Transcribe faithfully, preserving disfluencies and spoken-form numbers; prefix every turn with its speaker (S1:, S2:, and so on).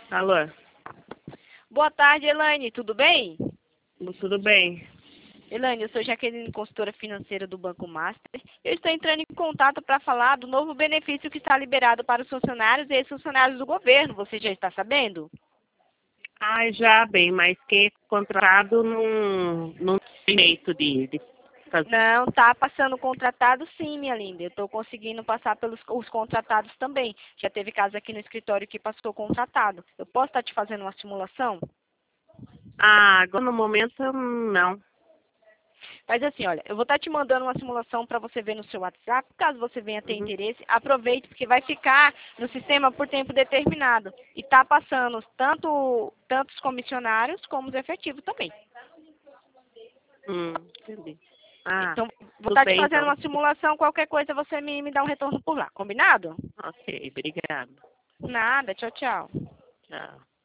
S1: Alô?
S2: Boa tarde, Elaine. Tudo bem?
S1: Tudo bem?
S2: Elaine, eu sou Jaqueline, consultora financeira do Banco Master. Eu estou entrando em contato para falar do novo benefício que está liberado para os funcionários e ex-funcionários do governo. Você já está sabendo?
S1: Ah, já bem, mas que contratado não, não tem jeito de, de fazer.
S2: Não, está passando contratado sim, minha linda. Eu estou conseguindo passar pelos os contratados também. Já teve caso aqui no escritório que passou contratado. Eu posso estar te fazendo uma simulação?
S1: Ah, agora no momento não.
S2: Mas assim, olha, eu vou estar te mandando uma simulação para você ver no seu WhatsApp. Caso você venha ter
S1: Uhum.
S2: interesse, aproveite, porque vai ficar no sistema por tempo determinado. E está passando tanto, tanto os comissionários como os efetivos também.
S1: Hum, entendi. Ah,
S2: Então, vou
S1: tudo
S2: estar te
S1: bem
S2: fazendo
S1: então.
S2: uma simulação. Qualquer coisa você me, me dá um retorno por lá. Combinado?
S1: Ok, obrigado.
S2: Nada. Tchau, tchau.
S1: Tchau.